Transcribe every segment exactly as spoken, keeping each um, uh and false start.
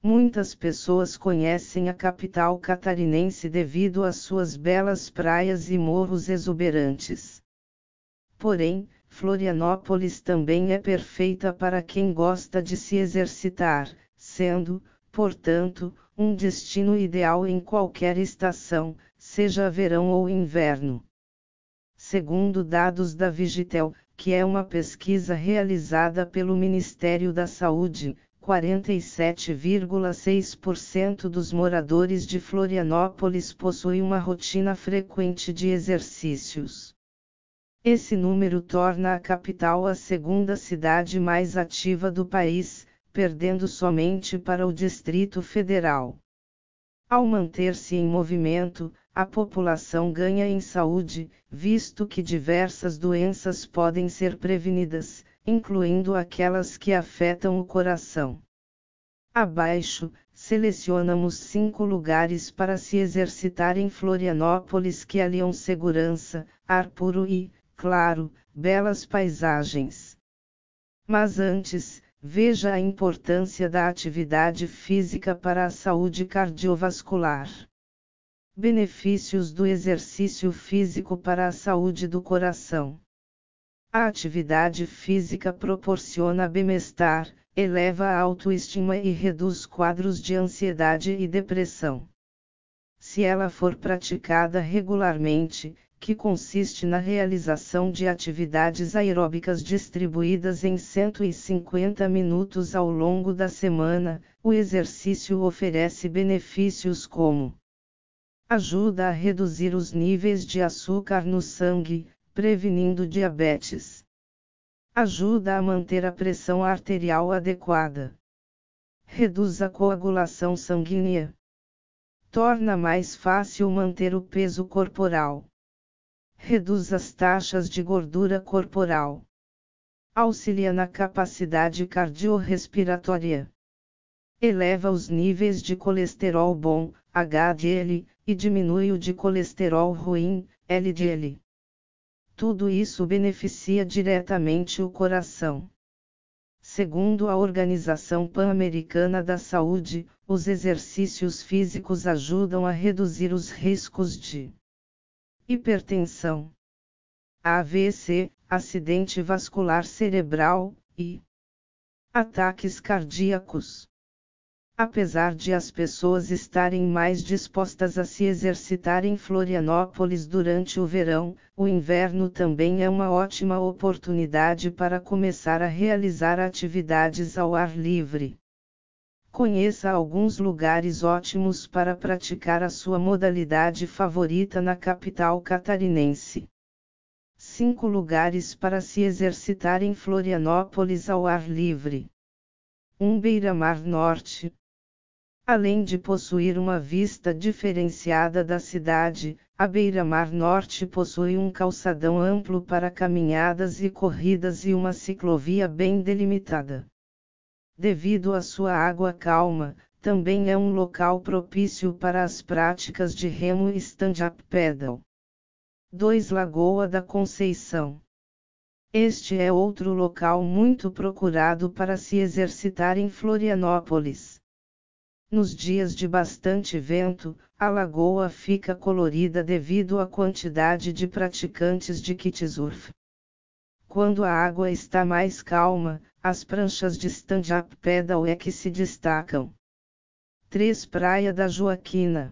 Muitas pessoas conhecem a capital catarinense devido às suas belas praias e morros exuberantes. Porém, Florianópolis também é perfeita para quem gosta de se exercitar, sendo, portanto, um destino ideal em qualquer estação, seja verão ou inverno. Segundo dados da Vigitel, que é uma pesquisa realizada pelo Ministério da Saúde, quarenta e sete vírgula seis por cento dos moradores de Florianópolis possuem uma rotina frequente de exercícios. Esse número torna a capital a segunda cidade mais ativa do país, perdendo somente para o Distrito Federal. Ao manter-se em movimento, a população ganha em saúde, visto que diversas doenças podem ser prevenidas, incluindo aquelas que afetam o coração. Abaixo, selecionamos cinco lugares para se exercitar em Florianópolis que aliam segurança, ar puro e, claro, belas paisagens. Mas antes, veja a importância da atividade física para a saúde cardiovascular. Benefícios do exercício físico para a saúde do coração. A atividade física proporciona bem-estar, eleva a autoestima e reduz quadros de ansiedade e depressão. Se ela for praticada regularmente, que consiste na realização de atividades aeróbicas distribuídas em cento e cinquenta minutos ao longo da semana, o exercício oferece benefícios como: ajuda a reduzir os níveis de açúcar no sangue, prevenindo diabetes. Ajuda a manter a pressão arterial adequada. Reduz a coagulação sanguínea. Torna mais fácil manter o peso corporal. Reduz as taxas de gordura corporal. Auxilia na capacidade cardiorrespiratória. Eleva os níveis de colesterol bom, H D L, e diminui o de colesterol ruim, L D L. Tudo isso beneficia diretamente o coração. Segundo a Organização Pan-Americana da Saúde, os exercícios físicos ajudam a reduzir os riscos de hipertensão, A V C, acidente vascular cerebral, e ataques cardíacos. Apesar de as pessoas estarem mais dispostas a se exercitar em Florianópolis durante o verão, o inverno também é uma ótima oportunidade para começar a realizar atividades ao ar livre. Conheça alguns lugares ótimos para praticar a sua modalidade favorita na capital catarinense. cinco lugares para se exercitar em Florianópolis ao ar livre. um Beira-Mar Norte. Além de possuir uma vista diferenciada da cidade, a Beira-Mar Norte possui um calçadão amplo para caminhadas e corridas e uma ciclovia bem delimitada. Devido à sua água calma, também é um local propício para as práticas de remo e stand-up paddle. dois Lagoa da Conceição. Este é outro local muito procurado para se exercitar em Florianópolis. Nos dias de bastante vento, a lagoa fica colorida devido à quantidade de praticantes de kitesurf. Quando a água está mais calma, as pranchas de stand-up paddle é que se destacam. três Praia da Joaquina.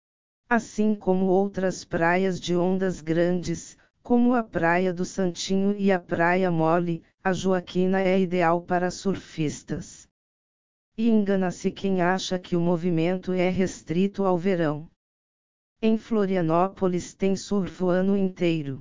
Assim como outras praias de ondas grandes, como a Praia do Santinho e a Praia Mole, a Joaquina é ideal para surfistas. E engana-se quem acha que o movimento é restrito ao verão. Em Florianópolis tem surf o ano inteiro.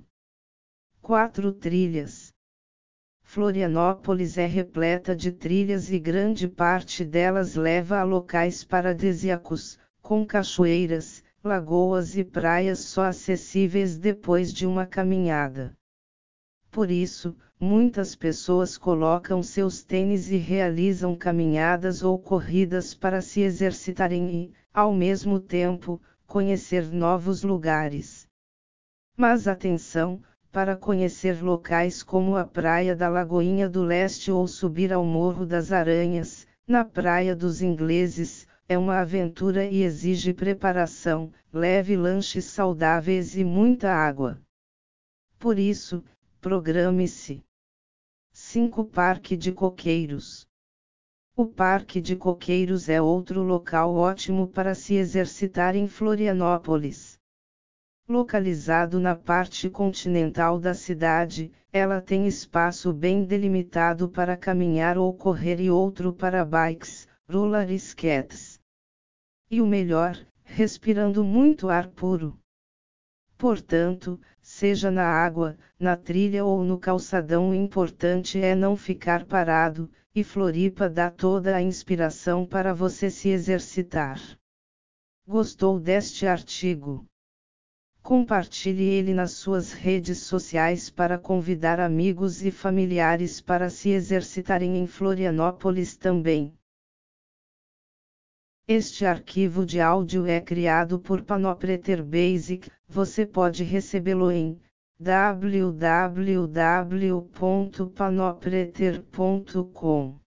quatro Trilhas. Florianópolis é repleta de trilhas e grande parte delas leva a locais paradisíacos, com cachoeiras, lagoas e praias só acessíveis depois de uma caminhada. Por isso, muitas pessoas colocam seus tênis e realizam caminhadas ou corridas para se exercitarem e, ao mesmo tempo, conhecer novos lugares. Mas atenção, para conhecer locais como a Praia da Lagoinha do Leste ou subir ao Morro das Aranhas, Na Praia dos Ingleses, é uma aventura e exige preparação, leve lanches saudáveis e muita água. Por isso, programe-se. cinco Parque de Coqueiros. O Parque de Coqueiros é outro local ótimo para se exercitar em Florianópolis. Localizado na parte continental da cidade, ela tem espaço bem delimitado para caminhar ou correr e outro para bikes, roller skates. E o melhor, respirando muito ar puro. Portanto, seja na água, na trilha ou no calçadão, o importante é não ficar parado, e Floripa dá toda a inspiração para você se exercitar. Gostou deste artigo? Compartilhe ele nas suas redes sociais para convidar amigos e familiares para se exercitarem em Florianópolis também. Este arquivo de áudio é criado por Panopreter Basic, você pode recebê-lo em w w w ponto panopreter ponto com.